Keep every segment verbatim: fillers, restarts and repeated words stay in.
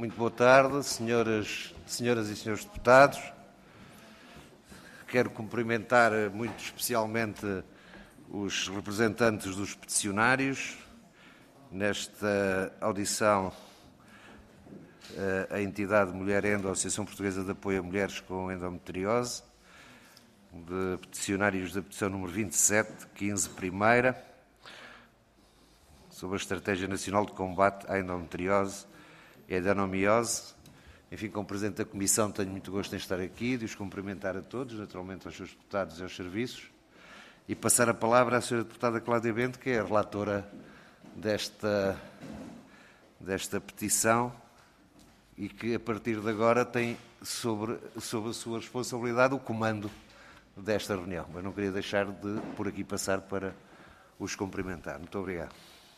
Muito boa tarde, senhoras, senhoras e senhores deputados. Quero cumprimentar muito especialmente os representantes dos peticionários. Nesta audição, a entidade Mulher Endo, a Associação Portuguesa de Apoio a Mulheres com Endometriose, de peticionários da petição número vinte e sete, quinze, primeira, sobre a Estratégia Nacional de Combate à Endometriose e Adenomiose. Enfim, como Presidente da Comissão, tenho muito gosto em estar aqui, de os cumprimentar a todos, naturalmente aos seus deputados e aos serviços, e passar a palavra à senhora deputada Cláudia Bento, que é a relatora desta, desta petição e que, a partir de agora, tem sobre, sobre a sua responsabilidade o comando desta reunião. Mas não queria deixar de, por aqui, passar para os cumprimentar. Muito obrigado.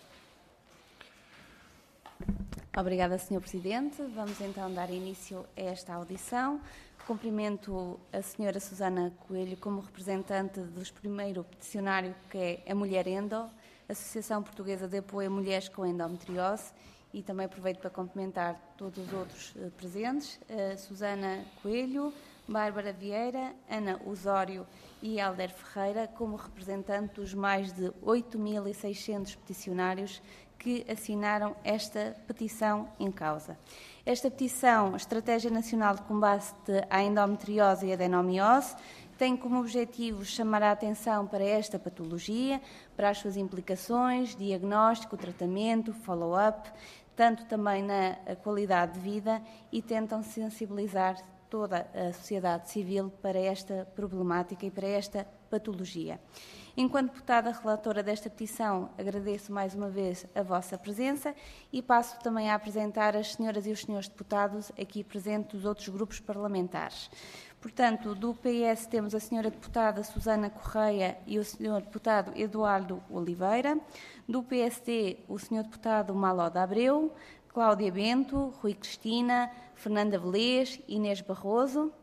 Obrigada, senhor Presidente. Vamos então dar início a esta audição. Cumprimento a senhora Susana Coelho como representante dos primeiro peticionário, que é a Mulher Endo, Associação Portuguesa de Apoio a Mulheres com Endometriose, e também aproveito para cumprimentar todos os outros uh, presentes, uh, Susana Coelho, Bárbara Vieira, Ana Osório e Alder Ferreira, como representante dos mais de oito mil e seiscentos peticionários que assinaram esta petição em causa. Esta petição, Estratégia Nacional de Combate à Endometriose e Adenomiose, tem como objetivo chamar a atenção para esta patologia, para as suas implicações, diagnóstico, tratamento, follow-up, tanto também na qualidade de vida, e tentam sensibilizar toda a sociedade civil para esta problemática e para esta patologia. Enquanto deputada relatora desta petição, agradeço mais uma vez a vossa presença e passo também a apresentar as senhoras e os senhores deputados aqui presentes dos outros grupos parlamentares. Portanto, do P S temos a senhora deputada Susana Correia e o senhor deputado Eduardo Oliveira. Do P S D, o senhor deputado Maló de Abreu, Cláudia Bento, Rui Cristina, Fernanda Velez, Inês Barroso.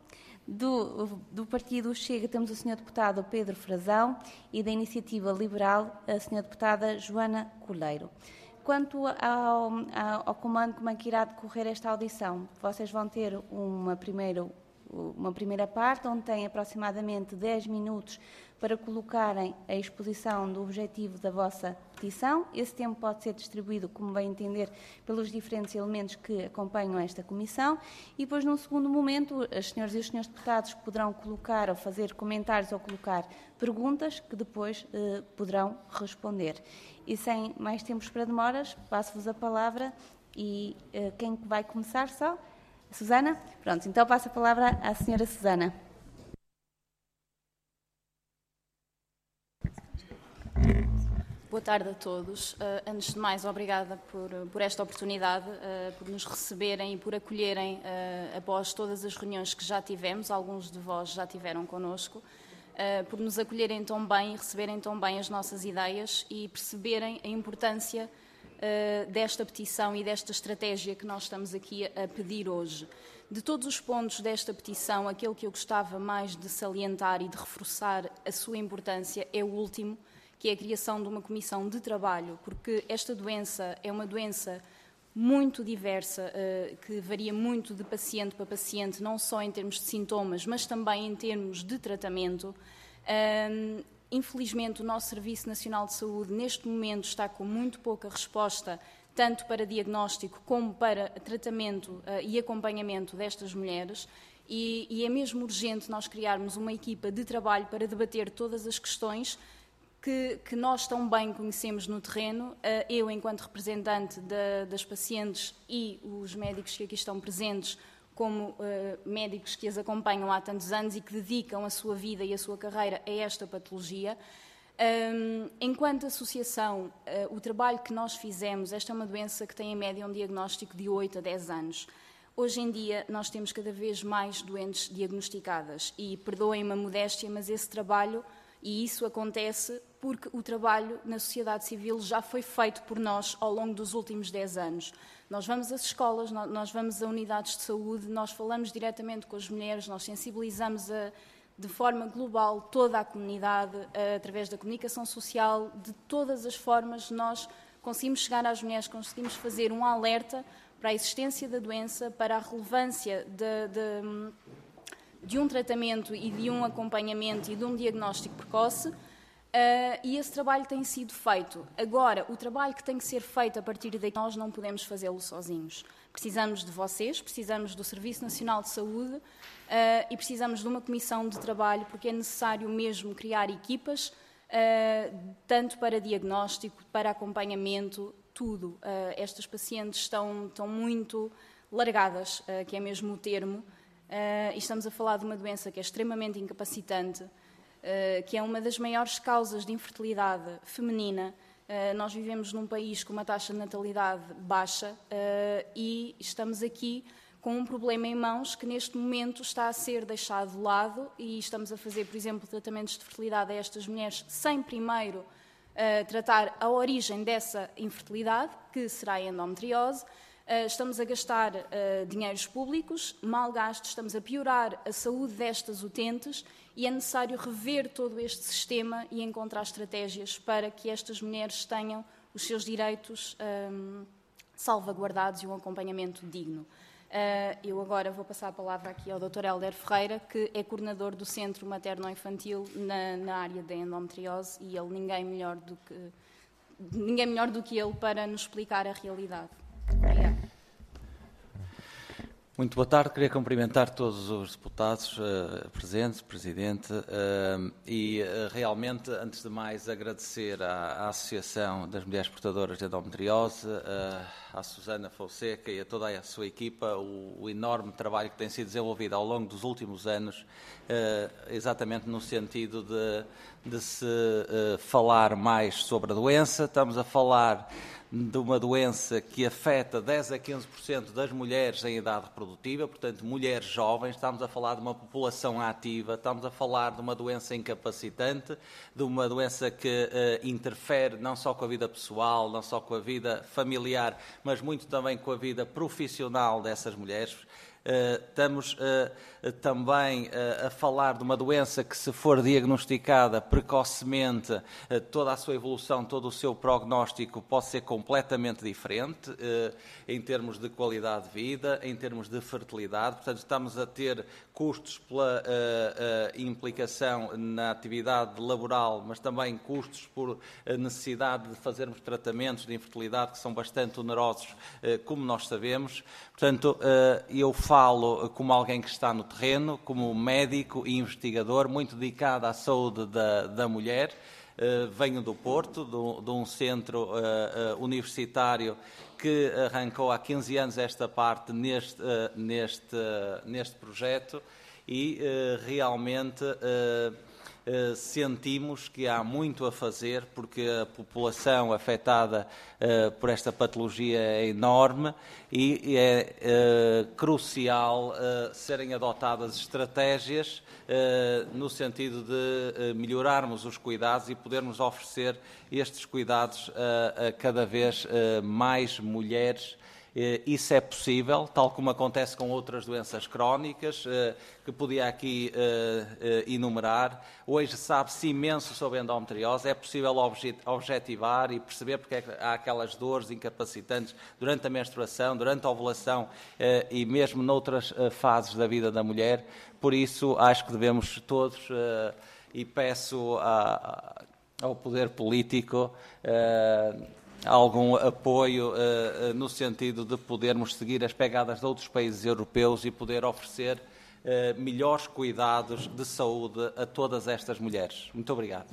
Do, do Partido Chega temos o senhor deputado Pedro Frazão e da Iniciativa Liberal a senhora deputada Joana Coleiro. Quanto ao, ao, ao comando, como é que irá decorrer esta audição? Vocês vão ter uma primeira, uma primeira parte, onde têm aproximadamente dez minutos para colocarem a exposição do objetivo da vossa petição. Esse tempo pode ser distribuído, como bem entender, pelos diferentes elementos que acompanham esta comissão. E depois, num segundo momento, as senhoras e os senhores deputados poderão colocar ou fazer comentários ou colocar perguntas que depois eh, poderão responder. E sem mais tempos para demoras, passo-vos a palavra e eh, quem vai começar só? A Susana? Pronto, então passo a palavra à senhora Susana. Boa tarde a todos. Uh, antes de mais, obrigada por, por esta oportunidade, uh, por nos receberem e por acolherem uh, após todas as reuniões que já tivemos, alguns de vós já tiveram connosco, uh, por nos acolherem tão bem e receberem tão bem as nossas ideias e perceberem a importância uh, desta petição e desta estratégia que nós estamos aqui a, a pedir hoje. De todos os pontos desta petição, aquele que eu gostava mais de salientar e de reforçar a sua importância é o último, que é a criação de uma comissão de trabalho, porque esta doença é uma doença muito diversa, que varia muito de paciente para paciente, não só em termos de sintomas, mas também em termos de tratamento. Infelizmente, o nosso Serviço Nacional de Saúde, neste momento, está com muito pouca resposta, tanto para diagnóstico como para tratamento e acompanhamento destas mulheres, e, e é mesmo urgente nós criarmos uma equipa de trabalho para debater todas as questões Que, que nós tão bem conhecemos no terreno, eu enquanto representante de, das pacientes e os médicos que aqui estão presentes, como uh, médicos que as acompanham há tantos anos e que dedicam a sua vida e a sua carreira a esta patologia. Um, enquanto associação, uh, o trabalho que nós fizemos, esta é uma doença que tem em média um diagnóstico de oito a dez anos. Hoje em dia nós temos cada vez mais doentes diagnosticadas e, perdoem-me a modéstia, mas esse trabalho, e isso acontece porque o trabalho na sociedade civil já foi feito por nós ao longo dos últimos dez anos. Nós vamos às escolas, nós vamos a unidades de saúde, nós falamos diretamente com as mulheres, nós sensibilizamos a, de forma global toda a comunidade, a, através da comunicação social, de todas as formas nós conseguimos chegar às mulheres, conseguimos fazer um alerta para a existência da doença, para a relevância de, de, de um tratamento e de um acompanhamento e de um diagnóstico precoce, uh, e esse trabalho tem sido feito. Agora, o trabalho que tem que ser feito a partir daí, nós não podemos fazê-lo sozinhos. Precisamos de vocês, precisamos do Serviço Nacional de Saúde uh, e precisamos de uma comissão de trabalho, porque é necessário mesmo criar equipas, uh, tanto para diagnóstico, para acompanhamento, tudo. Uh, estas pacientes estão, estão muito largadas, uh, que é mesmo o termo, uh, e estamos a falar de uma doença que é extremamente incapacitante, uh, que é uma das maiores causas de infertilidade feminina. Uh, nós vivemos num país com uma taxa de natalidade baixa uh, e estamos aqui com um problema em mãos que neste momento está a ser deixado de lado, e estamos a fazer, por exemplo, tratamentos de fertilidade a estas mulheres sem primeiro Uh, tratar a origem dessa infertilidade, que será a endometriose. Uh, estamos a gastar uh, dinheiros públicos, mal gastos, estamos a piorar a saúde destas utentes, e é necessário rever todo este sistema e encontrar estratégias para que estas mulheres tenham os seus direitos um, salvaguardados e um acompanhamento digno. Uh, eu agora vou passar a palavra aqui ao doutor Hélder Ferreira, que é coordenador do Centro Materno-Infantil na, na área da endometriose, e ele ninguém melhor do que, ninguém melhor do que ele para nos explicar a realidade. Obrigada. Muito boa tarde, queria cumprimentar todos os deputados uh, presentes, Presidente, uh, e uh, realmente, antes de mais, agradecer à, à Associação das Mulheres Portadoras de Endometriose, uh, à Susana Fonseca e a toda a sua equipa, o, o enorme trabalho que tem sido desenvolvido ao longo dos últimos anos, uh, exatamente no sentido de, de se uh, falar mais sobre a doença. Estamos a falar de uma doença que afeta dez a quinze por cento das mulheres em idade reprodutiva, portanto, mulheres jovens. Estamos a falar de uma população ativa, estamos a falar de uma doença incapacitante, de uma doença que uh, interfere não só com a vida pessoal, não só com a vida familiar, mas muito também com a vida profissional dessas mulheres. Uh, estamos uh, também uh, a falar de uma doença que, se for diagnosticada precocemente, uh, toda a sua evolução, todo o seu prognóstico pode ser completamente diferente, uh, em termos de qualidade de vida, em termos de fertilidade. Portanto, estamos a ter custos pela uh, uh, implicação na atividade laboral, mas também custos por uh, necessidade de fazermos tratamentos de infertilidade que são bastante onerosos, uh, como nós sabemos. Portanto, uh, eu falo como alguém que está no terreno, como médico e investigador, muito dedicado à saúde da, da mulher. Uh, venho do Porto, de, de um centro uh, uh, universitário que arrancou há quinze anos esta parte neste, uh, neste, uh, neste projeto, e uh, realmente uh, uh, sentimos que há muito a fazer, porque a população afetada uh, por esta patologia é enorme, e é uh, crucial uh, serem adotadas estratégias uh, no sentido de uh, melhorarmos os cuidados e podermos oferecer estes cuidados uh, a cada vez uh, mais mulheres. Uh, isso é possível, tal como acontece com outras doenças crónicas, uh, que podia aqui uh, uh, enumerar. Hoje sabe-se imenso sobre a endometriose, é possível objet objetivar e perceber porque é que há aquelas dores incapacitantes durante a menstruação, durante a ovulação uh, e mesmo noutras uh, fases da vida da mulher. Por isso, acho que devemos todos, uh, e peço a, a, ao poder político, uh, algum apoio uh, no sentido de podermos seguir as pegadas de outros países europeus e poder oferecer uh, melhores cuidados de saúde a todas estas mulheres. Muito obrigado.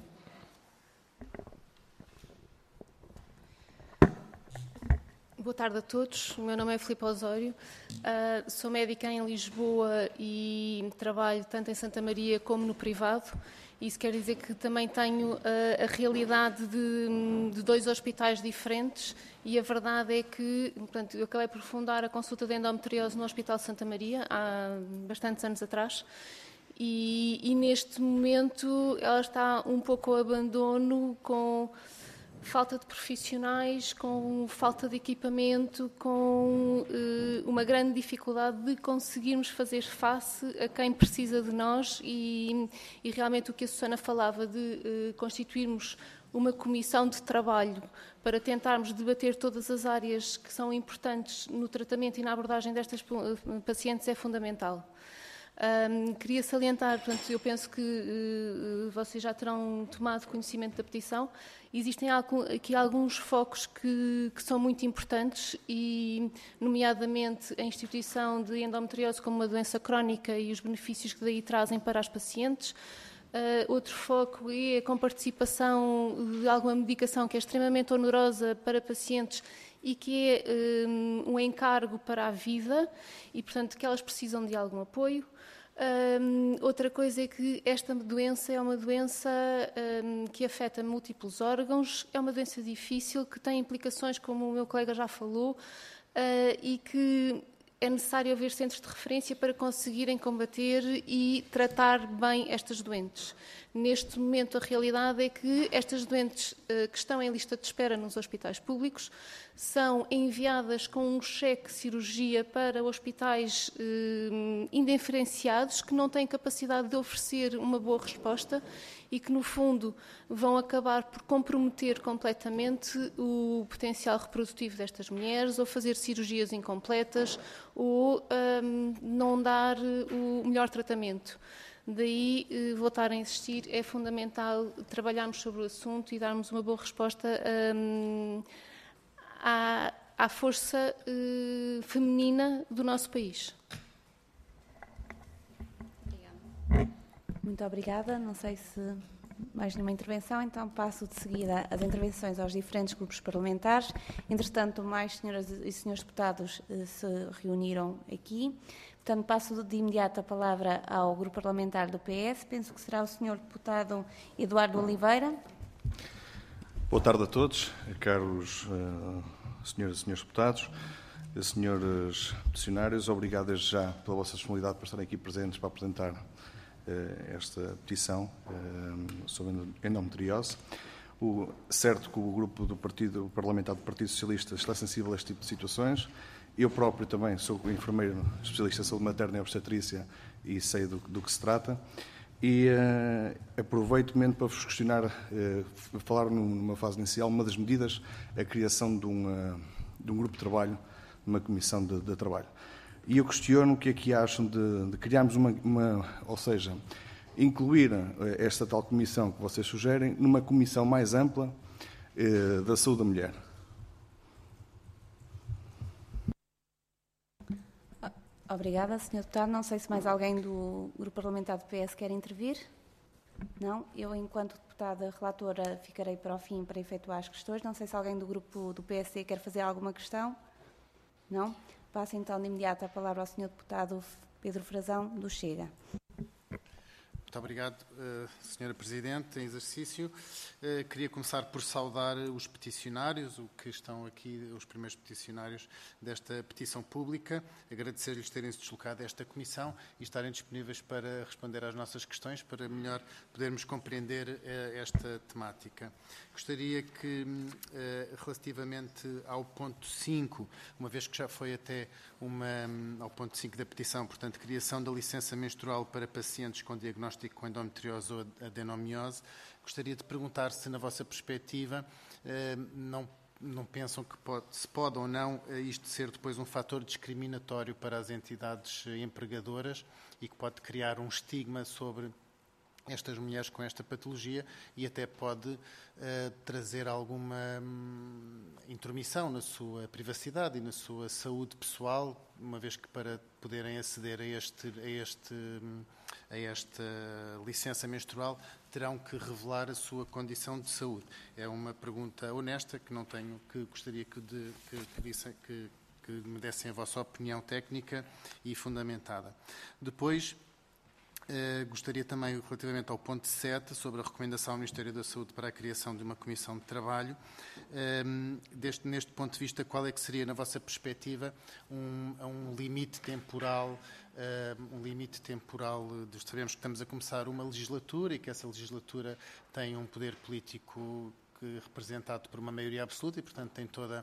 Boa tarde a todos. O meu nome é Filipe Osório. Uh, sou médica em Lisboa e trabalho tanto em Santa Maria como no privado. Isso quer dizer que também tenho uh, a realidade de, de dois hospitais diferentes, e a verdade é que, portanto, eu acabei por fundar a consulta de endometriose no Hospital de Santa Maria há bastantes anos atrás, e, e neste momento ela está um pouco ao abandono, com falta de profissionais, com falta de equipamento, com uh, uma grande dificuldade de conseguirmos fazer face a quem precisa de nós, e, e realmente o que a Susana falava de uh, constituirmos uma comissão de trabalho para tentarmos debater todas as áreas que são importantes no tratamento e na abordagem destas pacientes é fundamental. Um, queria salientar, portanto, eu penso que uh, vocês já terão tomado conhecimento da petição. Existem algo, aqui alguns focos que, que são muito importantes e, nomeadamente, a instituição de endometriose como uma doença crónica e os benefícios que daí trazem para as pacientes. Uh, outro foco é a comparticipação de alguma medicação que é extremamente onerosa para pacientes e que é um, um encargo para a vida e, portanto, que elas precisam de algum apoio. Um, outra coisa é que esta doença é uma doença um, que afeta múltiplos órgãos, é uma doença difícil, que tem implicações, como o meu colega já falou, uh, e que é necessário haver centros de referência para conseguirem combater e tratar bem estas doentes. Neste momento, a realidade é que estas doentes uh, que estão em lista de espera nos hospitais públicos são enviadas com um cheque de cirurgia para hospitais uh, indiferenciados que não têm capacidade de oferecer uma boa resposta e que, no fundo, vão acabar por comprometer completamente o potencial reprodutivo destas mulheres ou fazer cirurgias incompletas ou um, não dar o melhor tratamento. Daí, eh, voltar a insistir, é fundamental trabalharmos sobre o assunto e darmos uma boa resposta um, à, à força eh, feminina do nosso país. Obrigada. Muito obrigada. Não sei se mais nenhuma intervenção, então passo de seguida as intervenções aos diferentes grupos parlamentares. Entretanto, mais senhoras e senhores deputados eh, se reuniram aqui. Portanto, passo de imediato a palavra ao grupo parlamentar do P S. Penso que será o senhor deputado Eduardo Oliveira. Boa tarde a todos, caros uh, senhoras e senhores deputados, senhores peticionários. Obrigado desde já pela vossa disponibilidade para estarem aqui presentes para apresentar uh, esta petição uh, sobre endometriose. O, certo que o grupo do Partido Parlamentar do Partido Socialista está sensível a este tipo de situações. Eu próprio também sou enfermeiro especialista em saúde materna e obstetrícia e sei do, do que se trata. E uh, aproveito mesmo para vos questionar, uh, falar numa fase inicial, uma das medidas, a criação de um, uh, de um grupo de trabalho, de uma comissão de, de trabalho. E eu questiono o que é que acham de, de criarmos uma, uma, ou seja, incluir uh, esta tal comissão que vocês sugerem numa comissão mais ampla uh, da saúde da mulher. Obrigada, senhor Deputado. Não sei se mais alguém do Grupo Parlamentar do P S quer intervir. Não? Eu, enquanto deputada relatora, ficarei para o fim para efetuar as questões. Não sei se alguém do Grupo do P S C quer fazer alguma questão. Não? Passo então de imediato a palavra ao senhor Deputado Pedro Frazão, do Chega. Muito obrigado, senhora Presidente, em exercício. Queria começar por saudar os peticionários, o que estão aqui, os primeiros peticionários desta petição pública, agradecer-lhes terem-se deslocado a esta comissão e estarem disponíveis para responder às nossas questões, para melhor podermos compreender esta temática. Gostaria que, relativamente ao ponto cinco, uma vez que já foi até uma, ao ponto cinco da petição, portanto, criação da licença menstrual para pacientes com diagnóstico com endometriose ou adenomiose, gostaria de perguntar se, na vossa perspectiva, não, não pensam que pode, se pode ou não isto ser depois um fator discriminatório para as entidades empregadoras e que pode criar um estigma sobre estas mulheres com esta patologia e até pode uh, trazer alguma hum, intromissão na sua privacidade e na sua saúde pessoal, uma vez que para poderem aceder a, este, a, este, a esta licença menstrual terão que revelar a sua condição de saúde. É uma pergunta honesta que não tenho, que gostaria que, de, que, que, dissem, que, que me dessem a vossa opinião técnica e fundamentada. Depois, Uh, gostaria também, relativamente ao ponto sete, sobre a recomendação ao Ministério da Saúde para a criação de uma comissão de trabalho, um, deste, neste ponto de vista, qual é que seria, na vossa perspectiva, um, um limite temporal, uh, um limite temporal, de, sabemos que estamos a começar uma legislatura e que essa legislatura tem um poder político que, representado por uma maioria absoluta e, portanto, tem toda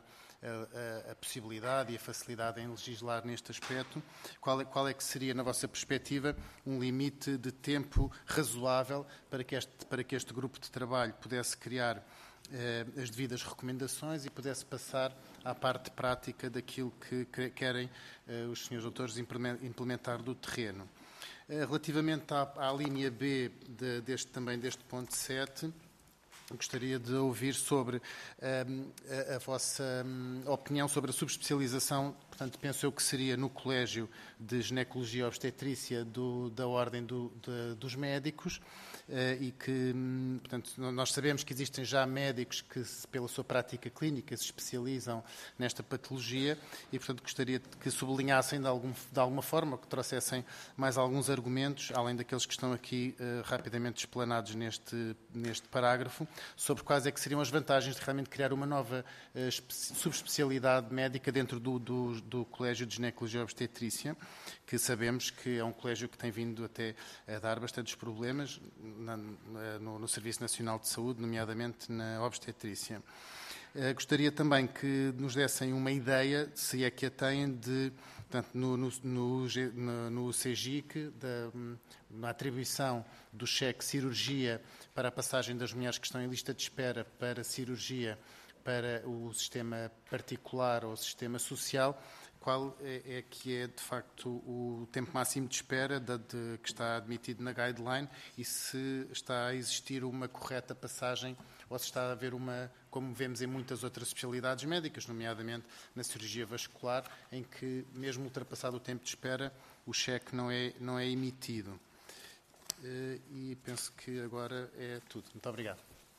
a, a, a possibilidade e a facilidade em legislar neste aspecto, qual é, qual é que seria, na vossa perspectiva, um limite de tempo razoável para que este, para que este grupo de trabalho pudesse criar eh, as devidas recomendações e pudesse passar à parte prática daquilo que querem eh, os senhores doutores implementar do terreno. Eh, relativamente à, à linha B de, deste, também deste ponto sete, gostaria de ouvir sobre um, a, a vossa um, opinião sobre a subespecialização. Portanto, penso eu que seria no Colégio de Ginecologia e Obstetrícia do, da Ordem do, de, dos Médicos uh, e que, um, portanto, nós sabemos que existem já médicos que, pela sua prática clínica, se especializam nesta patologia e, portanto, gostaria que sublinhassem de, algum, de alguma forma, que trouxessem mais alguns argumentos, além daqueles que estão aqui uh, rapidamente explanados neste, neste parágrafo, sobre quais é que seriam as vantagens de realmente criar uma nova uh, subespecialidade médica dentro do, do, do Colégio de Ginecologia e Obstetrícia, que sabemos que é um colégio que tem vindo até a dar bastantes problemas na, no, no Serviço Nacional de Saúde, nomeadamente na obstetrícia. Uh, gostaria também que nos dessem uma ideia, se é que a têm, de, portanto, no, no, no, no C G I C, da, na atribuição do cheque cirurgia para a passagem das mulheres que estão em lista de espera para cirurgia para o sistema particular ou o sistema social, qual é, é que é, de facto, o tempo máximo de espera de, de, que está admitido na guideline e se está a existir uma correta passagem ou se está a haver uma, como vemos em muitas outras especialidades médicas, nomeadamente na cirurgia vascular, em que, mesmo ultrapassado o tempo de espera, o cheque não é, não é emitido. E penso que agora é tudo. Muito obrigado.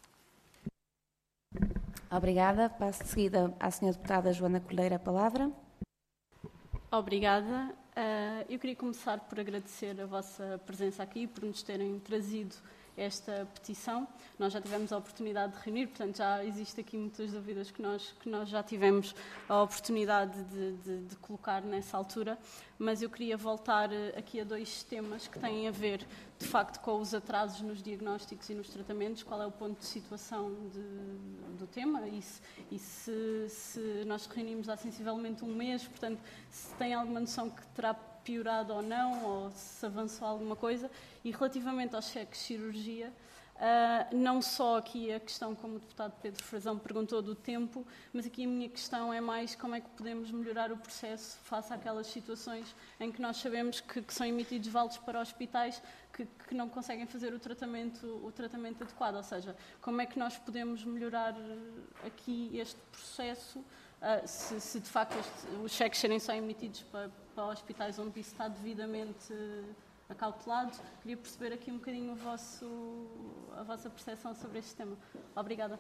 Obrigada. Passo de seguida à senhora deputada Joana Coleira a palavra. Obrigada. Eu queria começar por agradecer a vossa presença aqui e por nos terem trazido esta petição. Nós já tivemos a oportunidade de reunir, portanto já existe aqui muitas dúvidas que nós, que nós já tivemos a oportunidade de, de, de colocar nessa altura, mas eu queria voltar aqui a dois temas que têm a ver, de facto, com os atrasos nos diagnósticos e nos tratamentos. Qual é o ponto de situação de, do tema e, se, e se, se nós reunimos há sensivelmente um mês, portanto, se tem alguma noção que terá piorado ou não, ou se avançou alguma coisa. E relativamente aos cheques de cirurgia, uh, não só aqui a questão, como o deputado Pedro Frazão perguntou, do tempo, mas aqui a minha questão é mais como é que podemos melhorar o processo face àquelas situações em que nós sabemos que, que são emitidos vales para hospitais que, que não conseguem fazer o tratamento, o tratamento adequado, ou seja, como é que nós podemos melhorar aqui este processo, uh, se, se de facto este, os cheques serem só emitidos para, para hospitais onde isso está devidamente acautelado. Queria perceber aqui um bocadinho o vosso, a vossa percepção sobre este tema. Obrigada.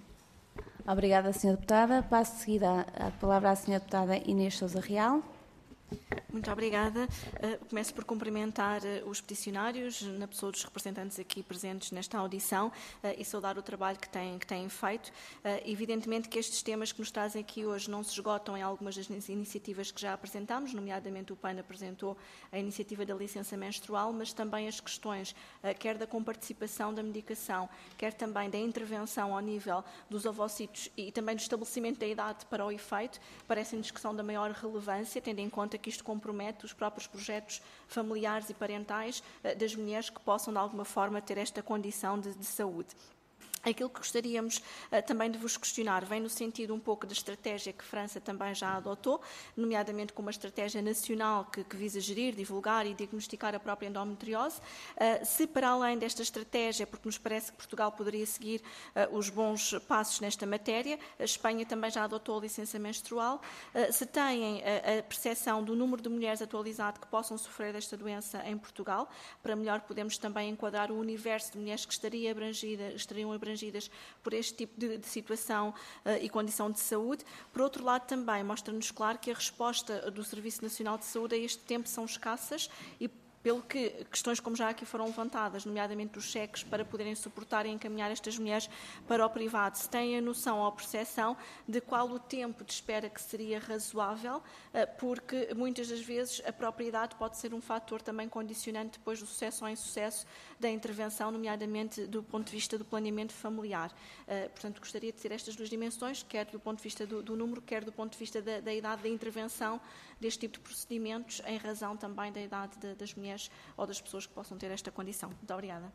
Obrigada, senhora deputada. Passo de seguida a palavra à senhora deputada Inês Sousa Real. Muito obrigada. Uh, começo por cumprimentar uh, os peticionários, na pessoa dos representantes aqui presentes nesta audição, uh, e saudar o trabalho que têm, que têm feito. Uh, evidentemente que estes temas que nos trazem aqui hoje não se esgotam em algumas das iniciativas que já apresentámos, nomeadamente o P A N apresentou a iniciativa da licença menstrual, mas também as questões, uh, quer da comparticipação da medicação, quer também da intervenção ao nível dos ovocitos e também do estabelecimento da idade para o efeito, parecem-nos que são da maior relevância, tendo em conta que isto compromete os próprios projetos familiares e parentais uh, das mulheres que possam, de alguma forma, ter esta condição de, de saúde. Aquilo que gostaríamos uh, também de vos questionar vem no sentido um pouco da estratégia que a França também já adotou, nomeadamente com uma estratégia nacional que, que visa gerir, divulgar e diagnosticar a própria endometriose. Uh, se para além desta estratégia, porque nos parece que Portugal poderia seguir uh, os bons passos nesta matéria, a Espanha também já adotou a licença menstrual, uh, se têm a, a percepção do número de mulheres atualizado que possam sofrer desta doença em Portugal, para melhor podermos também enquadrar o universo de mulheres que estaria abrangida, estariam abrangidas abrangidas por este tipo de, de situação uh, e condição de saúde. Por outro lado, também mostra-nos claro que a resposta do Serviço Nacional de Saúde a este tempo são escassas e pelo que questões como já aqui foram levantadas, nomeadamente os cheques para poderem suportar e encaminhar estas mulheres para o privado, se têm a noção ou a percepção de qual o tempo de espera que seria razoável, porque muitas das vezes a própria idade pode ser um fator também condicionante depois do sucesso ou insucesso da intervenção, nomeadamente do ponto de vista do planeamento familiar. Portanto, gostaria de ter estas duas dimensões, quer do ponto de vista do, do número, quer do ponto de vista da, da idade da intervenção deste tipo de procedimentos, em razão também da idade de, das mulheres ou das pessoas que possam ter esta condição. Muito obrigada.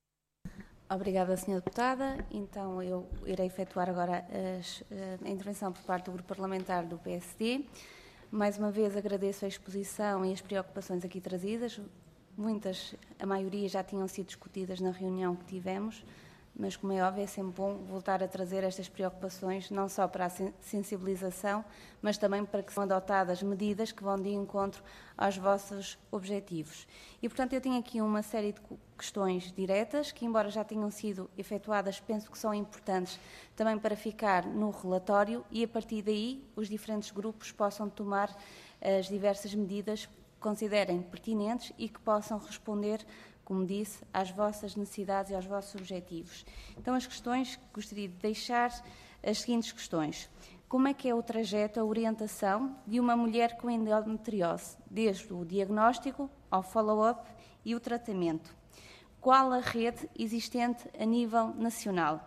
Obrigada, senhora Deputada. Então, eu irei efetuar agora as, a intervenção por parte do Grupo Parlamentar do P S D. Mais uma vez agradeço a exposição e as preocupações aqui trazidas. Muitas, a maioria já tinham sido discutidas na reunião que tivemos, mas, como é óbvio, é sempre bom voltar a trazer estas preocupações, não só para a sensibilização, mas também para que sejam adotadas medidas que vão de encontro aos vossos objetivos. E, portanto, eu tenho aqui uma série de questões diretas, que, embora já tenham sido efetuadas, penso que são importantes também para ficar no relatório e, a partir daí, os diferentes grupos possam tomar as diversas medidas que considerem pertinentes e que possam responder, como disse, às vossas necessidades e aos vossos objetivos. Então, as questões que gostaria de deixar, as seguintes questões. Como é que é o trajeto, a orientação de uma mulher com endometriose, desde o diagnóstico ao follow-up e o tratamento? Qual a rede existente a nível nacional?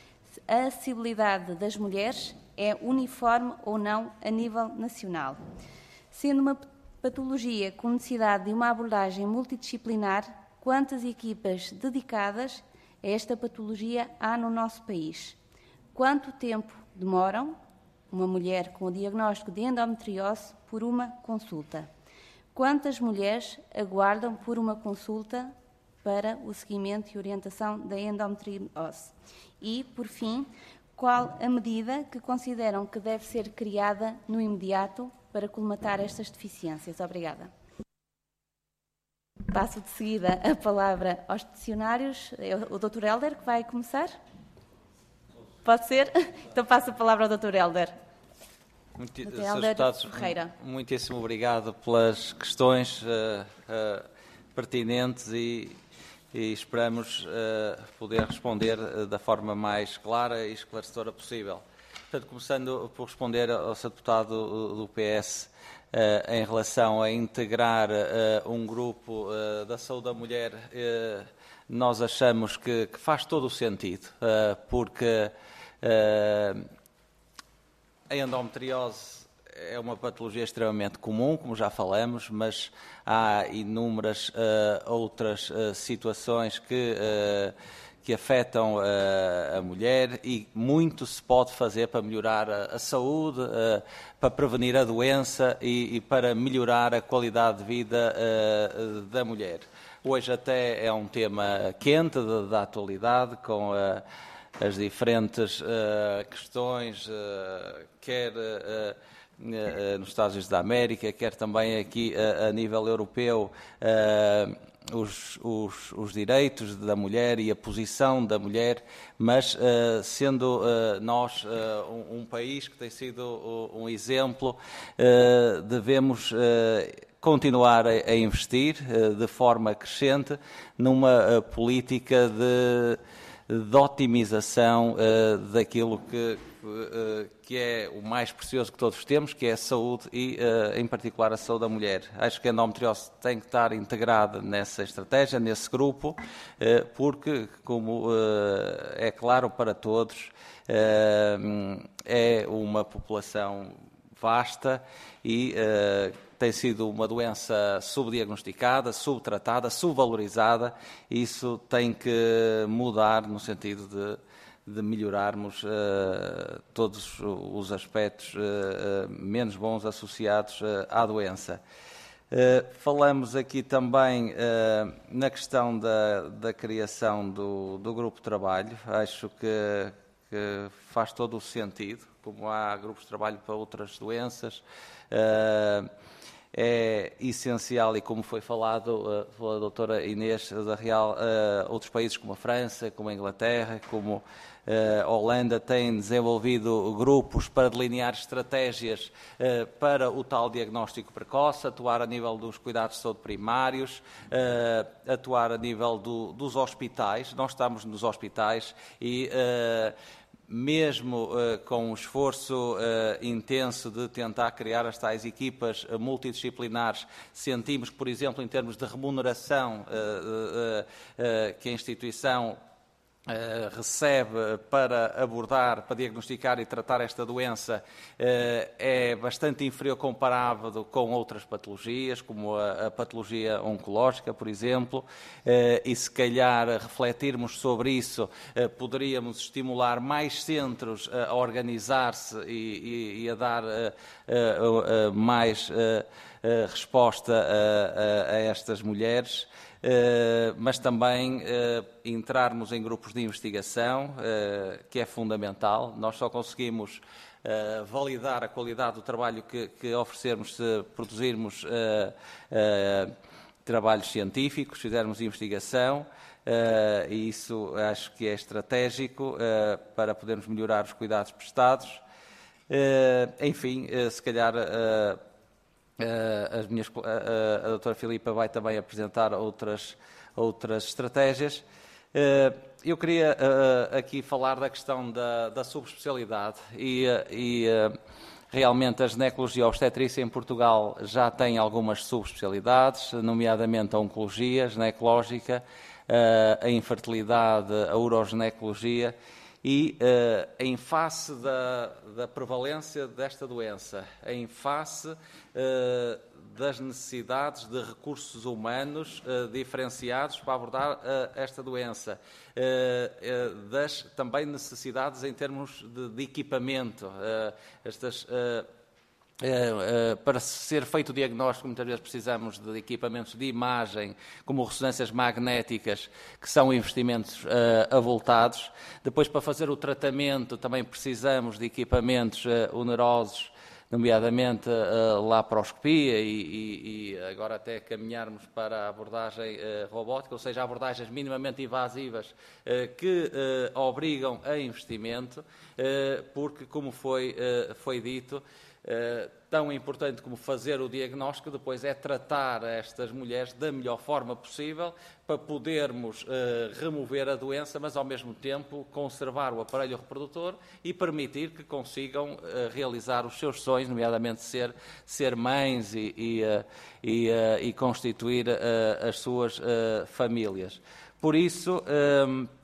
A acessibilidade das mulheres é uniforme ou não a nível nacional? Sendo uma patologia com necessidade de uma abordagem multidisciplinar, quantas equipas dedicadas a esta patologia há no nosso país? Quanto tempo demoram uma mulher com o diagnóstico de endometriose por uma consulta? Quantas mulheres aguardam por uma consulta para o seguimento e orientação da endometriose? E, por fim, qual a medida que consideram que deve ser criada no imediato para colmatar estas deficiências? Obrigada. Passo de seguida a palavra aos peticionários. É o doutor Helder que vai começar? Pode ser? Então passo a palavra ao doutor Helder. Muito, doutor Helder Ferreira. Muitíssimo obrigado pelas questões uh, uh, pertinentes e, e esperamos uh, poder responder uh, da forma mais clara e esclarecedora possível. Portanto, começando por responder ao senhor deputado do P S, Uh, em relação a integrar uh, um grupo uh, da saúde da mulher, uh, nós achamos que, que faz todo o sentido, uh, porque uh, a endometriose é uma patologia extremamente comum, como já falamos, mas há inúmeras uh, outras uh, situações que... Uh, que afetam uh, a mulher e muito se pode fazer para melhorar a, a saúde, uh, para prevenir a doença e, e para melhorar a qualidade de vida uh, da mulher. Hoje até é um tema quente de, da atualidade, com uh, as diferentes uh, questões, uh, quer uh, uh, nos Estados Unidos da América, quer também aqui uh, a nível europeu, uh, Os, os, os direitos da mulher e a posição da mulher, mas uh, sendo uh, nós uh, um, um país que tem sido uh, um exemplo, uh, devemos uh, continuar a, a investir uh, de forma crescente numa uh, política de, de otimização uh, daquilo que, uh, que é o mais precioso que todos temos, que é a saúde e, uh, em particular, a saúde da mulher. Acho que a endometriose tem que estar integrada nessa estratégia, nesse grupo, uh, porque, como uh, é claro para todos, uh, é uma população vasta e uh, tem sido uma doença subdiagnosticada, subtratada, subvalorizada. Isso tem que mudar no sentido de de melhorarmos uh, todos os aspectos uh, menos bons associados uh, à doença. Uh, falamos aqui também uh, na questão da, da criação do, do grupo de trabalho. Acho que, que faz todo o sentido, como há grupos de trabalho para outras doenças. Uh, é essencial e, como foi falado pela doutora Inês da Real, outros países como a França, como a Inglaterra, como a Holanda têm desenvolvido grupos para delinear estratégias para o tal diagnóstico precoce, atuar a nível dos cuidados de saúde primários, atuar a nível do, dos hospitais. Nós estamos nos hospitais e mesmo uh, com um esforço uh, intenso de tentar criar as tais equipas uh, multidisciplinares, sentimos, por exemplo, em termos de remuneração uh, uh, uh, que a instituição Uh, recebe para abordar, para diagnosticar e tratar esta doença uh, é bastante inferior comparável com outras patologias, como a, a patologia oncológica, por exemplo, uh, e se calhar refletirmos sobre isso, uh, poderíamos estimular mais centros uh, a organizar-se e, e, e a dar uh, uh, uh, mais uh, uh, resposta a, a, a estas mulheres. Uh, mas também uh, entrarmos em grupos de investigação, uh, que é fundamental. Nós só conseguimos uh, validar a qualidade do trabalho que, que oferecermos se produzirmos uh, uh, trabalhos científicos, fizermos investigação, uh, e isso acho que é estratégico uh, para podermos melhorar os cuidados prestados. Uh, enfim, uh, se calhar... Uh, Uh, as minhas, uh, a doutora Filipa vai também apresentar outras, outras estratégias. Uh, eu queria uh, aqui falar da questão da, da subespecialidade e, uh, e uh, realmente a ginecologia e a obstetrícia em Portugal já tem algumas subespecialidades, nomeadamente a oncologia ginecológica, uh, a infertilidade, a uroginecologia. E, uh, em face da, da prevalência desta doença, em face uh, das necessidades de recursos humanos uh, diferenciados para abordar uh, esta doença, uh, uh, das também necessidades em termos de, de equipamento, uh, estas... Uh, Uh, uh, para ser feito o diagnóstico, muitas vezes precisamos de equipamentos de imagem, como ressonâncias magnéticas, que são investimentos uh, avultados. Depois, para fazer o tratamento, também precisamos de equipamentos uh, onerosos, nomeadamente a uh, laparoscopia e, e, e agora até caminharmos para a abordagem uh, robótica, ou seja, abordagens minimamente invasivas uh, que uh, obrigam a investimento, uh, porque, como foi, uh, foi dito, Uh, tão importante como fazer o diagnóstico, depois é tratar estas mulheres da melhor forma possível para podermos uh, remover a doença, mas ao mesmo tempo conservar o aparelho reprodutor e permitir que consigam uh, realizar os seus sonhos, nomeadamente ser, ser mães e, e, uh, e, uh, e constituir uh, as suas uh, famílias. Por isso, um, uh,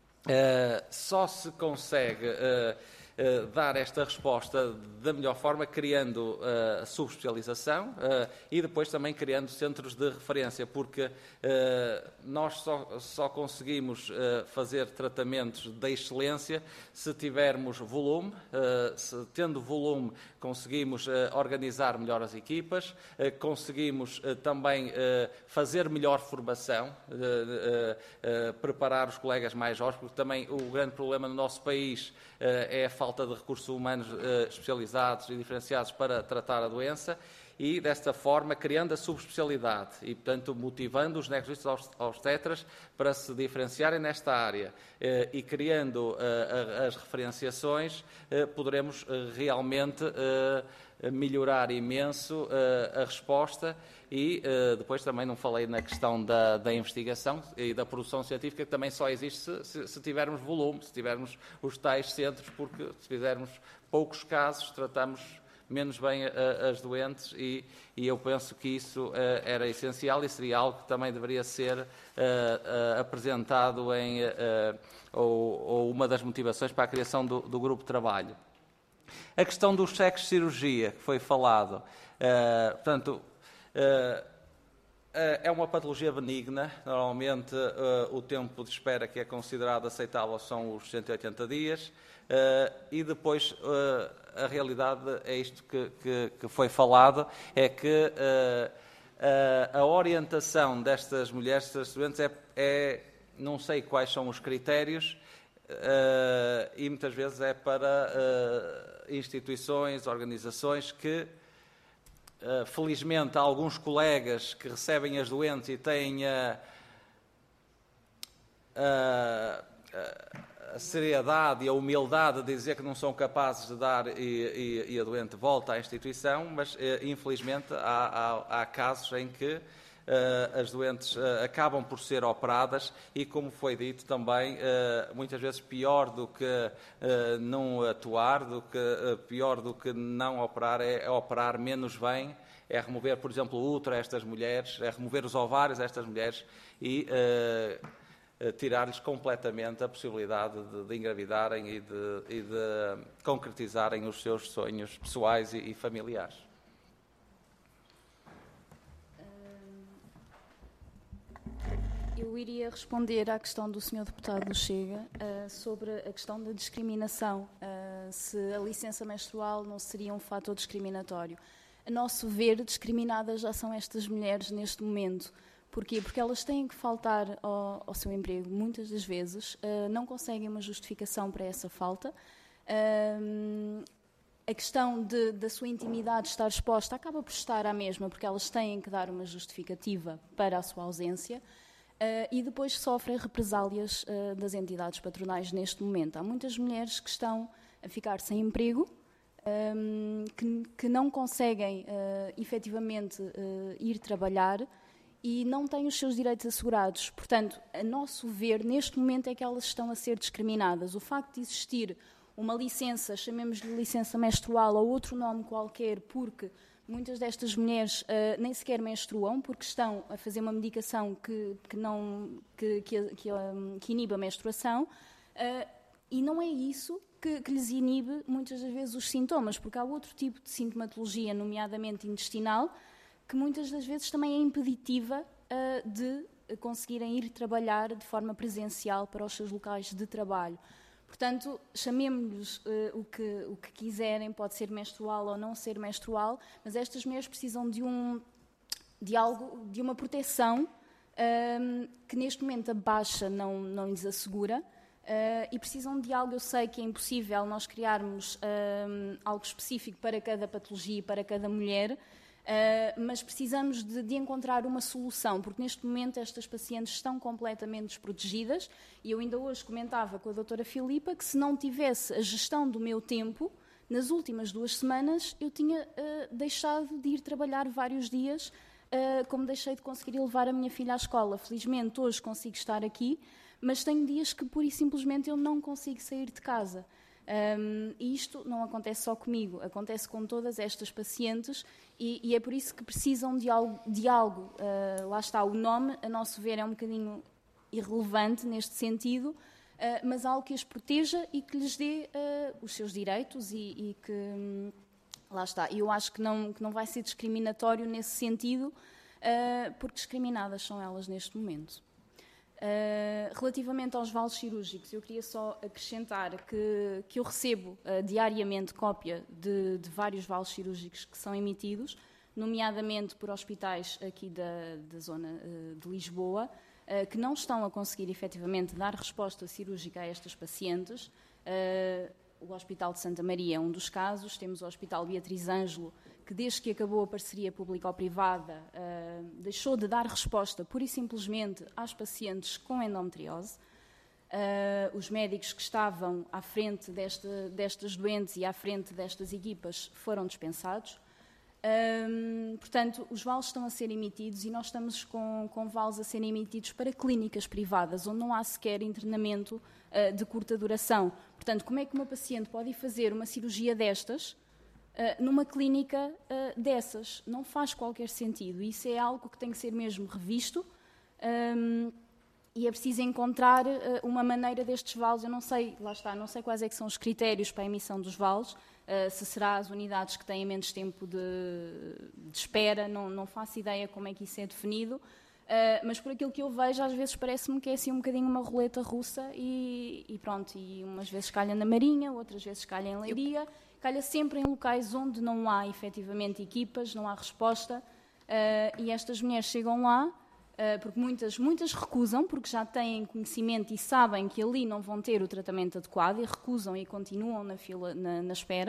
só se consegue... Uh, Uh, dar esta resposta da melhor forma, criando uh, a subespecialização uh, e depois também criando centros de referência, porque uh, nós só, só conseguimos uh, fazer tratamentos de excelência se tivermos volume, uh, se, tendo volume conseguimos uh, organizar melhor as equipas, uh, conseguimos uh, também uh, fazer melhor formação, uh, uh, uh, preparar os colegas mais jovens, porque também o grande problema no nosso país uh, é a falta de recursos humanos uh, especializados e diferenciados para tratar a doença e, desta forma, criando a subespecialidade e, portanto, motivando os ginecologistas obstetras para se diferenciarem nesta área uh, e criando uh, as referenciações, uh, poderemos uh, realmente uh, melhorar imenso uh, a resposta. E uh, depois também não falei na questão da, da investigação e da produção científica, que também só existe se, se, se tivermos volume, se tivermos os tais centros, porque se fizermos poucos casos, tratamos menos bem uh, as doentes e, e eu penso que isso uh, era essencial e seria algo que também deveria ser uh, uh, apresentado em, uh, ou, ou uma das motivações para a criação do, do grupo de trabalho. A questão dos cheques de cirurgia, que foi falado, uh, portanto... Uh, é uma patologia benigna, normalmente uh, o tempo de espera que é considerado aceitável são os cento e oitenta dias uh, e depois uh, a realidade é isto que, que, que foi falado, é que uh, uh, a orientação destas mulheres, destas doentes, é, é, não sei quais são os critérios uh, e muitas vezes é para uh, instituições, organizações que uh, felizmente, há alguns colegas que recebem as doentes e têm uh, uh, uh, a seriedade e a humildade de dizer que não são capazes de dar e, e, e a doente volta à instituição, mas, uh, infelizmente, há, há, há casos em que Uh, as doentes uh, acabam por ser operadas e, como foi dito também, uh, muitas vezes pior do que uh, não atuar, do que, uh, pior do que não operar é, é operar menos bem, é remover, por exemplo, o útero a estas mulheres, é remover os ovários a estas mulheres e uh, uh, tirar-lhes completamente a possibilidade de, de engravidarem e de, e de concretizarem os seus sonhos pessoais e, e familiares. Eu iria responder à questão do senhor Deputado do Chega uh, sobre a questão da discriminação, uh, se a licença menstrual não seria um fator discriminatório. A nosso ver, discriminadas já são estas mulheres neste momento. Porquê? Porque elas têm que faltar ao, ao seu emprego muitas das vezes, uh, não conseguem uma justificação para essa falta. Uh, a questão de, da sua intimidade estar exposta acaba por estar à mesma, porque elas têm que dar uma justificativa para a sua ausência. Uh, e depois sofrem represálias uh, das entidades patronais neste momento. Há muitas mulheres que estão a ficar sem emprego, um, que, que não conseguem uh, efetivamente uh, ir trabalhar e não têm os seus direitos assegurados. Portanto, a nosso ver, neste momento é que elas estão a ser discriminadas. O facto de existir uma licença, chamemos-lhe licença menstrual ou outro nome qualquer, porque muitas destas mulheres uh, nem sequer menstruam, porque estão a fazer uma medicação que, que, não, que, que, que, um, que inibe a menstruação, uh, e não é isso que, que lhes inibe muitas das vezes os sintomas, porque há outro tipo de sintomatologia, nomeadamente intestinal, que muitas das vezes também é impeditiva uh, de conseguirem ir trabalhar de forma presencial para os seus locais de trabalho. Portanto, chamemos-lhes uh, o, que, o que quiserem, pode ser menstrual ou não ser menstrual, mas estas mulheres precisam de, um, de, algo, de uma proteção um, que neste momento a baixa não, não lhes assegura uh, e precisam de algo. Eu sei que é impossível nós criarmos um, algo específico para cada patologia e para cada mulher, Uh, mas precisamos de, de encontrar uma solução, porque neste momento estas pacientes estão completamente desprotegidas e eu ainda hoje comentava com a doutora Filipa que se não tivesse a gestão do meu tempo, nas últimas duas semanas eu tinha uh, deixado de ir trabalhar vários dias, uh, como deixei de conseguir levar a minha filha à escola. Felizmente hoje consigo estar aqui, mas tenho dias que pura e simplesmente eu não consigo sair de casa. Um, e isto não acontece só comigo, acontece com todas estas pacientes e, e é por isso que precisam de algo, de algo. Uh, lá está, o nome, a nosso ver, é um bocadinho irrelevante neste sentido, uh, mas algo que as proteja e que lhes dê uh, os seus direitos e, e que, um, lá está, eu acho que não, que não vai ser discriminatório nesse sentido, uh, porque discriminadas são elas neste momento. Uh, relativamente aos vales cirúrgicos, eu queria só acrescentar que, que eu recebo uh, diariamente cópia de, de vários vales cirúrgicos que são emitidos, nomeadamente por hospitais aqui da, da zona uh, de Lisboa, uh, que não estão a conseguir efetivamente dar resposta cirúrgica a estas pacientes. Uh, o Hospital de Santa Maria é um dos casos, temos o Hospital Beatriz Ângelo, que desde que acabou a parceria público-privada uh, deixou de dar resposta pura e simplesmente às pacientes com endometriose. Uh, os médicos que estavam à frente desta, destas doentes e à frente destas equipas foram dispensados. Um, portanto, os vales estão a ser emitidos e nós estamos com, com vales a serem emitidos para clínicas privadas, onde não há sequer internamento uh, de curta duração. Portanto, como é que uma paciente pode ir fazer uma cirurgia destas Uh, numa clínica uh, dessas? Não faz qualquer sentido. Isso é algo que tem que ser mesmo revisto um, e é preciso encontrar uh, uma maneira destes vales. Eu não sei, lá está, não sei quais é que são os critérios para a emissão dos vales, uh, se será as unidades que têm menos tempo de, de espera, não, não faço ideia como é que isso é definido, uh, mas por aquilo que eu vejo, às vezes parece-me que é assim um bocadinho uma roleta russa e, e pronto, e umas vezes calha na Marinha, outras vezes calha em Leiria. Eu... calha sempre em locais onde não há efetivamente equipas, não há resposta, uh, e estas mulheres chegam lá, uh, porque muitas, muitas recusam, porque já têm conhecimento e sabem que ali não vão ter o tratamento adequado e recusam e continuam na fila, na, na espera.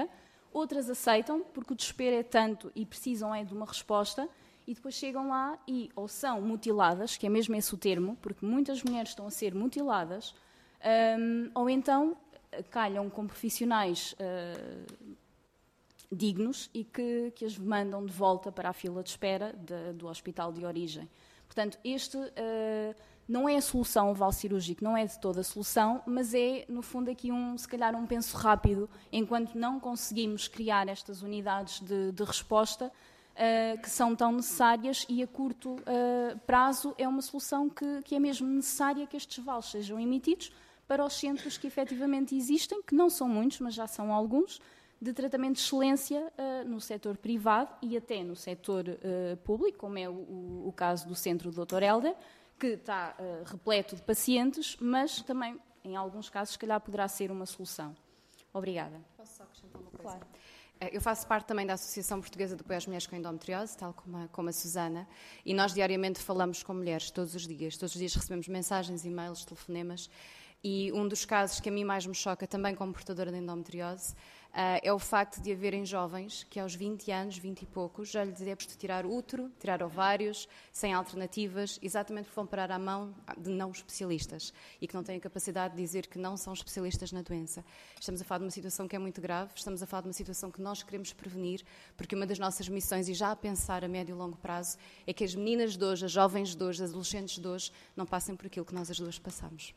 Outras aceitam, porque o desespero é tanto e precisam é de uma resposta, e depois chegam lá e ou são mutiladas, que é mesmo esse o termo, porque muitas mulheres estão a ser mutiladas, um, ou então calham com profissionais uh, dignos e que, que as mandam de volta para a fila de espera de, do hospital de origem. Portanto, este uh, não é a solução, o vale cirúrgico não é de toda a solução, mas é, no fundo, aqui um, se calhar um penso rápido, enquanto não conseguimos criar estas unidades de, de resposta uh, que são tão necessárias, e a curto uh, prazo é uma solução que, que é mesmo necessária que estes vales sejam emitidos para os centros que efetivamente existem, que não são muitos, mas já são alguns, de tratamento de excelência uh, no setor privado e até no setor uh, público, como é o, o, o caso do Centro doutor Helder, que está uh, repleto de pacientes, mas também, em alguns casos, se calhar poderá ser uma solução. Obrigada. Posso só acrescentar uma coisa? Claro. Eu faço parte também da Associação Portuguesa de Apoio às Mulheres com Endometriose, tal como a, como a Susana, e nós diariamente falamos com mulheres, todos os dias. Todos os dias recebemos mensagens, e-mails, telefonemas, e um dos casos que a mim mais me choca, também como portadora de endometriose, Uh, é o facto de haverem jovens que aos vinte anos, vinte e poucos, já lhes é preciso tirar útero, tirar ovários, sem alternativas, exatamente porque vão parar à mão de não especialistas e que não têm a capacidade de dizer que não são especialistas na doença. Estamos a falar de uma situação que é muito grave, estamos a falar de uma situação que nós queremos prevenir, porque uma das nossas missões, e já a pensar a médio e longo prazo, é que as meninas de hoje, as jovens de hoje, as adolescentes de hoje, não passem por aquilo que nós as duas passamos.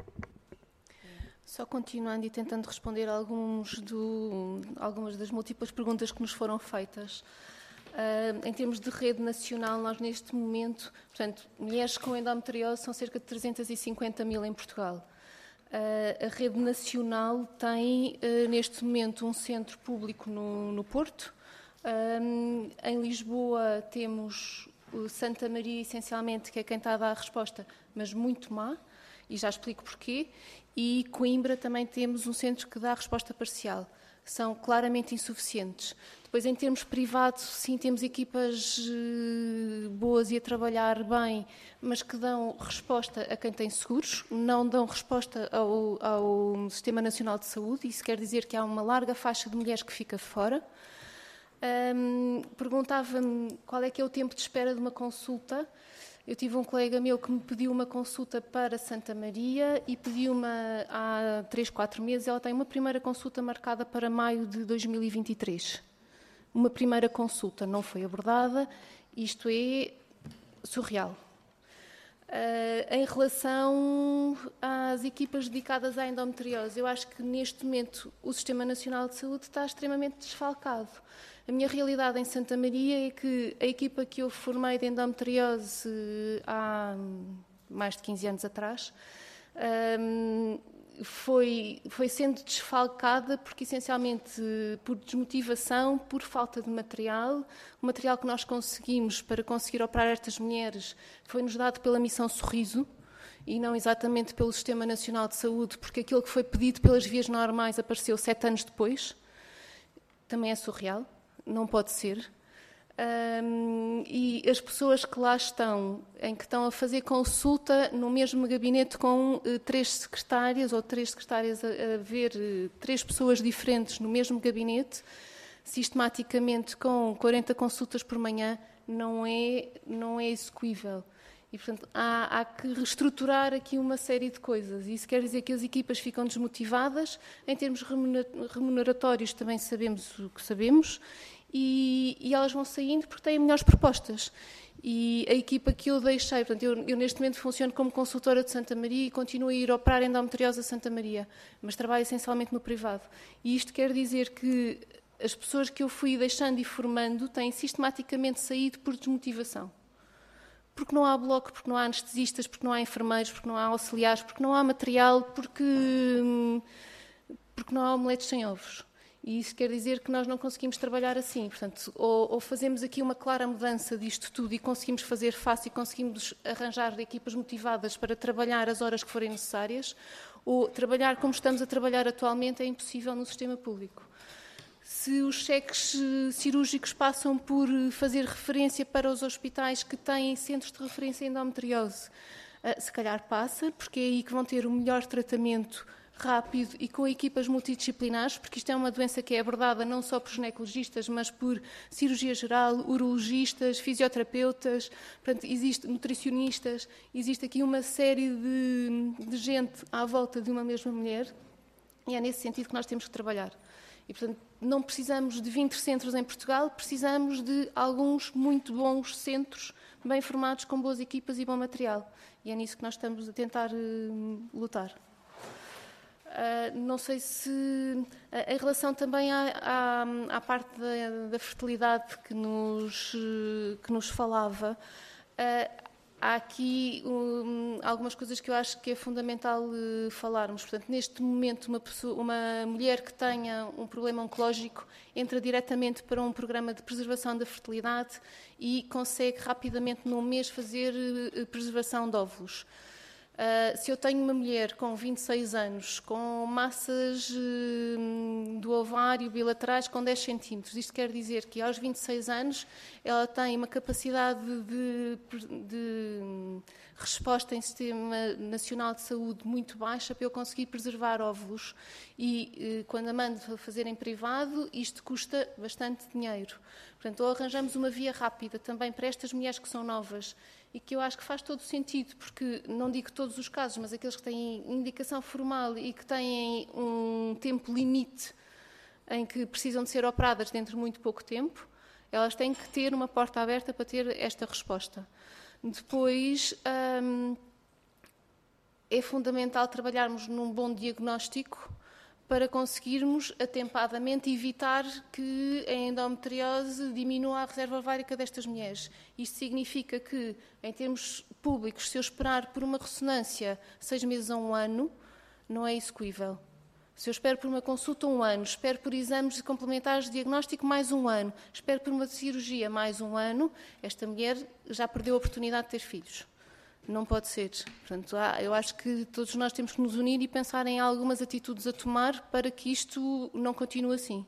Só continuando e tentando responder a alguns do, algumas das múltiplas perguntas que nos foram feitas. Uh, em termos de rede nacional, nós neste momento, portanto, mulheres com endometriose são cerca de trezentos e cinquenta mil em Portugal. Uh, a rede nacional tem, uh, neste momento, um centro público no, no Porto. Uh, em Lisboa temos o Santa Maria, essencialmente, que é quem está a dar a resposta, mas muito má, e já explico porquê. E Coimbra também temos um centro que dá a resposta parcial. São claramente insuficientes. Depois, em termos privados, sim, temos equipas uh, boas e a trabalhar bem, mas que dão resposta a quem tem seguros, não dão resposta ao, ao Sistema Nacional de Saúde. Isso quer dizer que há uma larga faixa de mulheres que fica fora. Um, perguntava-me qual é que é o tempo de espera de uma consulta. Eu tive um colega meu que me pediu uma consulta para Santa Maria e pediu-me há três, quatro meses. Ela tem uma primeira consulta marcada para maio de dois mil e vinte e três. Uma primeira consulta não foi abordada. Isto é surreal. Uh, em relação às equipas dedicadas à endometriose, eu acho que neste momento o Sistema Nacional de Saúde está extremamente desfalcado. A minha realidade em Santa Maria é que a equipa que eu formei de endometriose há mais de quinze anos atrás um, foi, foi sendo desfalcada porque, essencialmente, por desmotivação, por falta de material. O material que nós conseguimos para conseguir operar estas mulheres foi-nos dado pela Missão Sorriso e não exatamente pelo Sistema Nacional de Saúde, porque aquilo que foi pedido pelas vias normais apareceu sete anos depois. Também é surreal. Não pode ser. Um, e as pessoas que lá estão, em que estão a fazer consulta no mesmo gabinete com uh, três secretárias, ou três secretárias a, a ver uh, três pessoas diferentes no mesmo gabinete, sistematicamente com quarenta consultas por manhã, não é, não é execuível. E, portanto, há, há que reestruturar aqui uma série de coisas. Isso quer dizer que as equipas ficam desmotivadas. Em termos remuneratórios também sabemos o que sabemos. E, e elas vão saindo porque têm melhores propostas. E a equipa que eu deixei, portanto, eu, eu neste momento funciono como consultora de Santa Maria e continuo a ir operar endometriose a Santa Maria, mas trabalho essencialmente no privado. E isto quer dizer que as pessoas que eu fui deixando e formando têm sistematicamente saído por desmotivação. Porque não há bloco, porque não há anestesistas, porque não há enfermeiros, porque não há auxiliares, porque não há material, porque, porque não há omeletes sem ovos. E isso quer dizer que nós não conseguimos trabalhar assim. Portanto, ou, ou fazemos aqui uma clara mudança disto tudo e conseguimos fazer face e conseguimos arranjar equipas motivadas para trabalhar as horas que forem necessárias, ou trabalhar como estamos a trabalhar atualmente é impossível no sistema público. Se os cheques cirúrgicos passam por fazer referência para os hospitais que têm centros de referência em endometriose, se calhar passa, porque é aí que vão ter o melhor tratamento rápido e com equipas multidisciplinares, porque isto é uma doença que é abordada não só por ginecologistas, mas por cirurgia geral, urologistas, fisioterapeutas, portanto, existe nutricionistas, existe aqui uma série de, de gente à volta de uma mesma mulher e é nesse sentido que nós temos que trabalhar. E, portanto, não precisamos de vinte centros em Portugal, precisamos de alguns muito bons centros, bem formados, com boas equipas e bom material. E é nisso que nós estamos a tentar uh, lutar. Uh, não sei se, uh, em relação também à, à, à parte da, da fertilidade que nos, uh, que nos falava, uh, há aqui um, algumas coisas que eu acho que é fundamental uh, falarmos. Portanto, neste momento, uma, pessoa, uma mulher que tenha um problema oncológico entra diretamente para um programa de preservação da fertilidade e consegue rapidamente, num mês, fazer uh, preservação de óvulos. Uh, se eu tenho uma mulher com vinte e seis anos, com massas uh, do ovário bilaterais com dez centímetros, isto quer dizer que aos vinte e seis anos ela tem uma capacidade de, de resposta em Sistema Nacional de Saúde muito baixa para eu conseguir preservar óvulos. E uh, quando a mando fazer em privado, isto custa bastante dinheiro. Portanto, ou arranjamos uma via rápida também para estas mulheres que são novas e que eu acho que faz todo o sentido, porque não digo todos os casos, mas aqueles que têm indicação formal e que têm um tempo limite em que precisam de ser operadas dentro de muito pouco tempo, elas têm que ter uma porta aberta para ter esta resposta. Depois, hum, é fundamental trabalharmos num bom diagnóstico para conseguirmos atempadamente evitar que a endometriose diminua a reserva ovárica destas mulheres. Isto significa que, em termos públicos, se eu esperar por uma ressonância seis meses a um ano, não é execuível. Se eu espero por uma consulta um ano, espero por exames complementares de diagnóstico mais um ano, espero por uma cirurgia mais um ano, esta mulher já perdeu a oportunidade de ter filhos. Não pode ser. Portanto, eu acho que todos nós temos que nos unir e pensar em algumas atitudes a tomar para que isto não continue assim.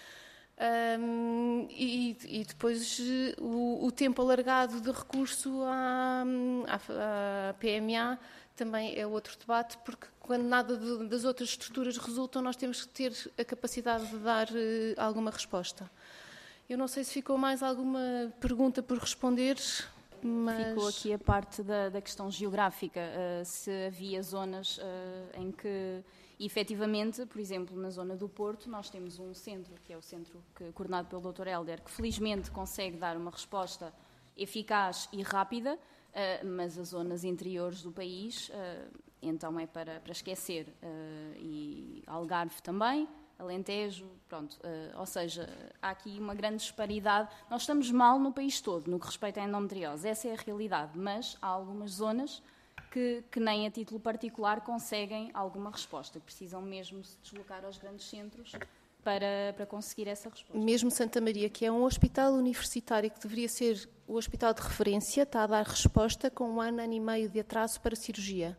Um, e, e depois o, o tempo alargado de recurso à, à, à P M A também é outro debate, porque quando nada de, das outras estruturas resultam, nós temos que ter a capacidade de dar uh, alguma resposta. Eu não sei se ficou mais alguma pergunta por responder. Mas... Ficou aqui a parte da, da questão geográfica, uh, se havia zonas uh, em que, efetivamente, por exemplo, na zona do Porto, nós temos um centro, que é o centro que, coordenado pelo doutor Hélder, que felizmente consegue dar uma resposta eficaz e rápida, uh, mas as zonas interiores do país, uh, então é para, para esquecer, uh, e Algarve também, Alentejo, pronto, uh, ou seja, há aqui uma grande disparidade. Nós estamos mal no país todo, no que respeita à endometriose, essa é a realidade, mas há algumas zonas que, que nem a título particular conseguem alguma resposta, que precisam mesmo se deslocar aos grandes centros para, para conseguir essa resposta. Mesmo Santa Maria, que é um hospital universitário que deveria ser o hospital de referência, está a dar resposta com um ano, ano e meio de atraso para cirurgia.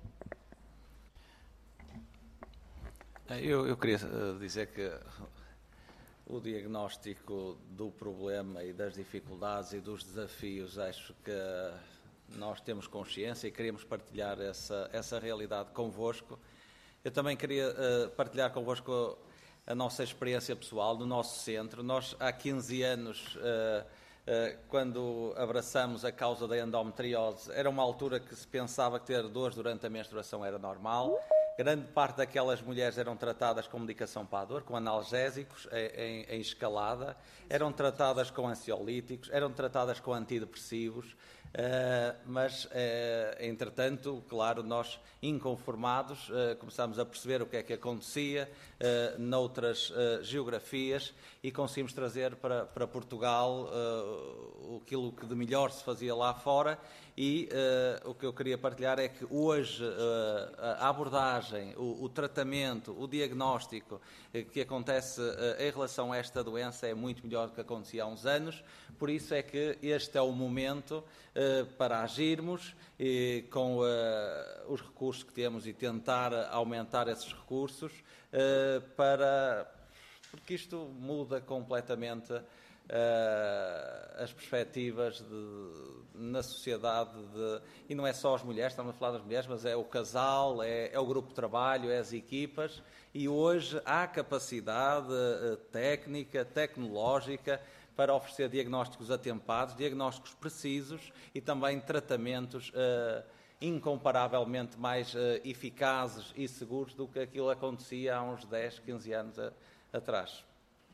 Eu, eu queria dizer que o diagnóstico do problema e das dificuldades e dos desafios, acho que nós temos consciência e queríamos partilhar essa, essa realidade convosco. Eu também queria uh, partilhar convosco a nossa experiência pessoal no nosso centro. Nós, há quinze anos, uh, uh, quando abraçamos a causa da endometriose, era uma altura que se pensava que ter dores durante a menstruação era normal. Grande parte daquelas mulheres eram tratadas com medicação para a dor, com analgésicos em, em escalada, eram tratadas com ansiolíticos, eram tratadas com antidepressivos, uh, mas, uh, entretanto, claro, nós, inconformados, uh, começámos a perceber o que é que acontecia uh, noutras uh, geografias e conseguimos trazer para, para Portugal uh, aquilo que de melhor se fazia lá fora. E uh, o que eu queria partilhar é que hoje uh, a abordagem, o, o tratamento, o diagnóstico uh, que acontece uh, em relação a esta doença é muito melhor do que acontecia há uns anos. Por isso é que este é o momento uh, para agirmos e, com uh, os recursos que temos e tentar aumentar esses recursos uh, para... porque isto muda completamente uh, as perspectivas de, na sociedade, de, e não é só as mulheres, estamos a falar das mulheres, mas é o casal, é, é o grupo de trabalho, é as equipas, e hoje há capacidade uh, técnica, tecnológica, para oferecer diagnósticos atempados, diagnósticos precisos e também tratamentos uh, incomparavelmente mais uh, eficazes e seguros do que aquilo que acontecia há uns dez, quinze anos a, atrás.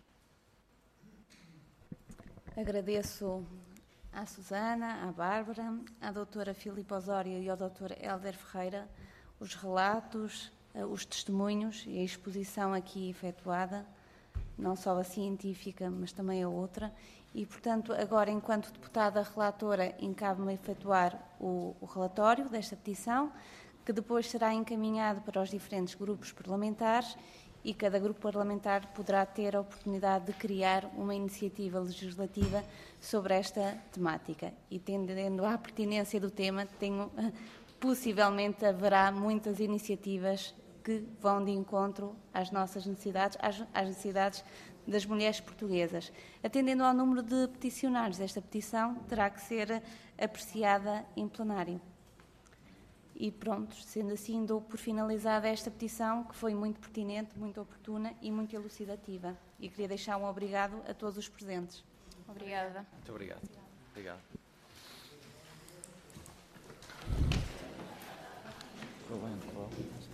Agradeço à Susana, à Bárbara, à doutora Filipe Osório e ao doutor Hélder Ferreira os relatos, os testemunhos e a exposição aqui efetuada, não só a científica, mas também a outra. E, portanto, agora, enquanto deputada relatora, encabe-me efetuar o, o relatório desta petição, que depois será encaminhado para os diferentes grupos parlamentares e cada grupo parlamentar poderá ter a oportunidade de criar uma iniciativa legislativa sobre esta temática. E, tendendo à pertinência do tema, tenho, possivelmente haverá muitas iniciativas que vão de encontro às nossas necessidades, às, às necessidades das mulheres portuguesas. Atendendo ao número de peticionários, esta petição terá que ser apreciada em plenário. E pronto, sendo assim, dou por finalizada esta petição, que foi muito pertinente, muito oportuna e muito elucidativa. E queria deixar um obrigado a todos os presentes. Obrigada. Muito obrigado. Obrigado. Obrigado.